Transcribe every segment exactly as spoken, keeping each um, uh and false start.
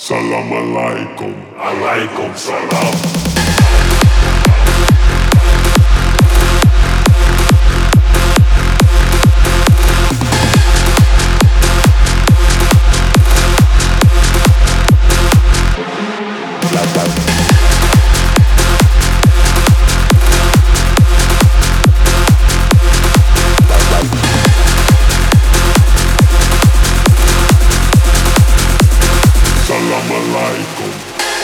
Salam alaikum, alaikum salam. Salam alaikum.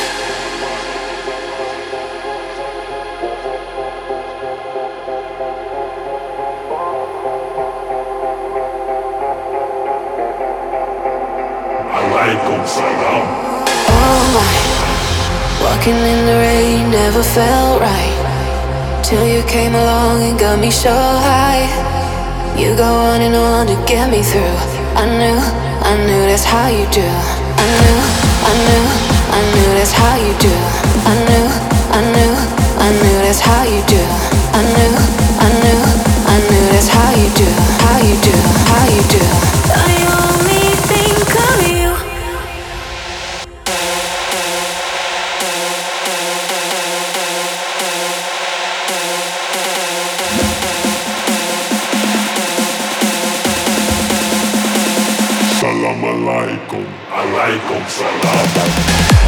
Alaikum salam. Oh my, walking in the rain never felt right till you came along and got me so high. You go on and on to get me through. I knew, I knew that's how you do. I knew, I knew, I knew that's how you do. I knew, I knew, I knew that's how you do. I knew, I knew, I knew that's how you do. How you do, how you do. I only think of you. Salam alaikum, alaikum salam.